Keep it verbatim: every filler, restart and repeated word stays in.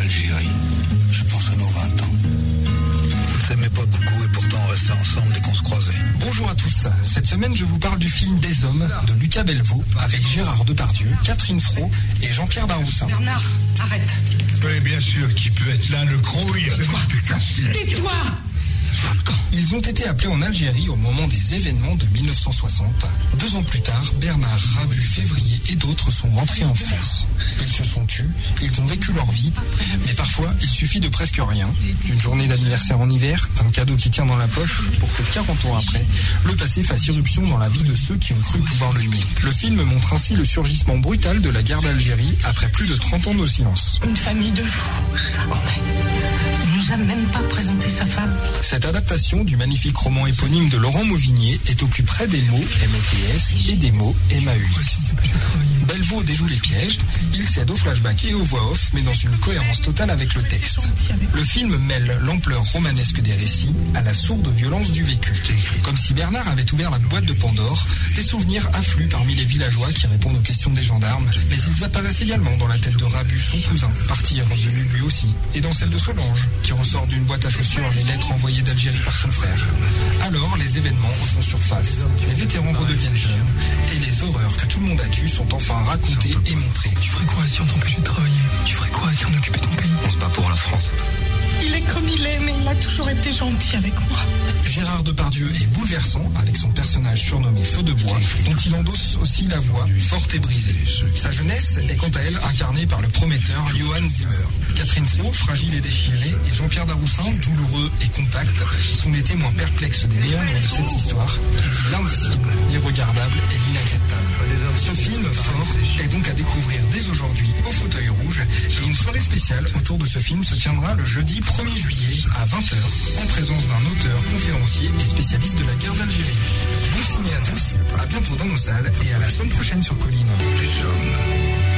Algérie. Je pense à nos vingt ans. On ne s'aimait pas beaucoup et pourtant on restait ensemble dès qu'on se croisait. Bonjour à tous. Cette semaine, je vous parle du film Des Hommes de Lucas Bellevaux avec Gérard Depardieu, Catherine Fro et Jean-Pierre Daroussin. Bernard, arrête. Oui, bien sûr, qui peut être là, le grouille. Tais-toi. Tais-toi. Ils ont été appelés en Algérie au moment des événements de mille neuf cent soixante. Deux ans plus tard, Bernard, Rabu, Février et d'autres sont rentrés en France. Ils se sont tus, ils ont vécu leur vie, mais parfois il suffit de presque rien, d'une journée d'anniversaire en hiver, d'un cadeau qui tient dans la poche, pour que quarante ans après, le passé fasse irruption dans la vie de ceux qui ont cru pouvoir le nier. Le film montre ainsi le surgissement brutal de la guerre d'Algérie après plus de trente ans de silence. Une famille de fous, ça qu'on est. Il nous a même pas présenté sa femme. Cette adaptation du magnifique roman éponyme de Laurent Mauvignier est au plus près des mots M E T S et des mots M A U X. Bellevaux déjoue les pièges, il cède au flashback et aux voix off, mais dans une cohérence totale avec le texte. Le film mêle l'ampleur romanesque des récits à la sourde violence du vécu. Comme si Bernard avait ouvert la boîte de Pandore, des souvenirs affluent parmi les villageois qui répondent aux questions des gendarmes, mais ils apparaissent également dans la tête de Rabu, son cousin, parti résolu lui aussi, et dans celle de Solange, qui ressort d'une boîte à chaussures les lettres envoyées d'Algérie par son frère. Alors, les événements refont surface, les vétérans redeviennent jeunes, et les horreurs que tout le monde a tues sont enfin racontées et montrées. Tu ferais quoi si on t'empêchait de travailler? Tu ferais quoi si on occupait ton pays? On se bat pour la France. Il est comme il est, mais il a toujours été gentil avec moi. Gérard Depardieu est bouleversant avec son personnage surnommé Feu de Bois, dont il endosse aussi la voix forte et brisée. Sa jeunesse est quant à elle incarnée par le prometteur Johann Zimmer. Catherine Fro, fragile et déchirée, et Jean-Pierre Daroussin, douloureux et compact, sont les témoins perplexes des méandres de cette histoire qui dit l'indicible, l'irregardable et l'inacceptable. Ce film fort est donc à découvrir dès aujourd'hui au Fauteuil Rouge, et une soirée spéciale autour de ce film se tiendra le jeudi premier juillet à vingt heures en présence d'un auteur, conférencier et spécialiste de la guerre d'Algérie. Bon ciné à tous, à bientôt dans nos salles et à la semaine prochaine sur Colline. Les hommes.